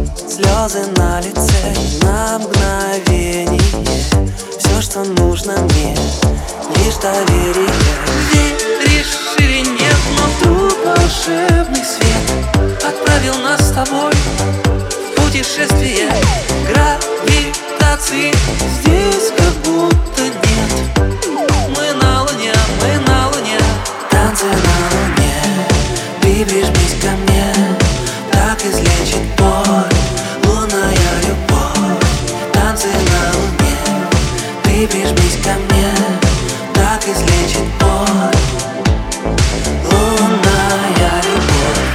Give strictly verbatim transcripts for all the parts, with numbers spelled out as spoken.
Слезы на лице и на мгновение. Все, что нужно мне, лишь доверие. Веришь или нет, но вдруг волшебный свет отправил нас с тобой в путешествие. Гравитации здесь как будто нет. Мы на луне, мы на луне. Танцы на луне, ты прижмись ко мне, так излечит боль лунная любовь. Танцы на луне, ты прижмись ко мне, так излечит боль лунная любовь.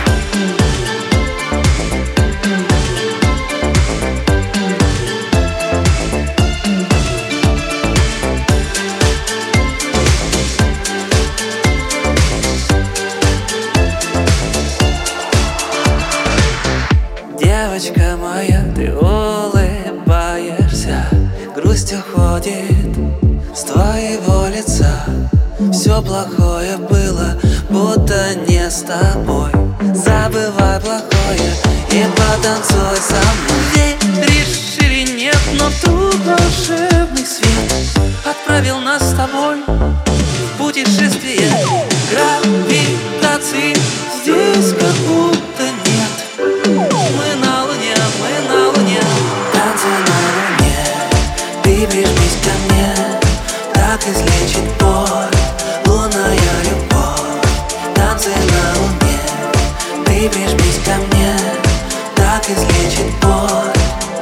Девочка моя, ты улыбаешься, грусть уходит с твоего лица. Все плохое было, будто не с тобой. Забывай плохое и потанцуй со мной. Веришь или нет, но вдруг волшебный свет отправил нас с тобой в путешествие. Гравитации здесь как будто нет. Мы на луне, мы на луне. Танцы на луне, ты прижмись ко мне, так излечит боль лунная любовь. Танцы на луне, ты прижмись ко мне, так излечит боль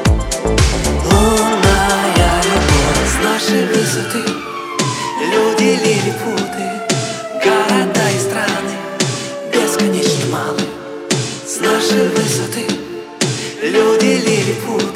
лунная любовь. С нашей высоты люди, лилипуты, города и страны бесконечно малы. С нашей высоты люди, лилипуты,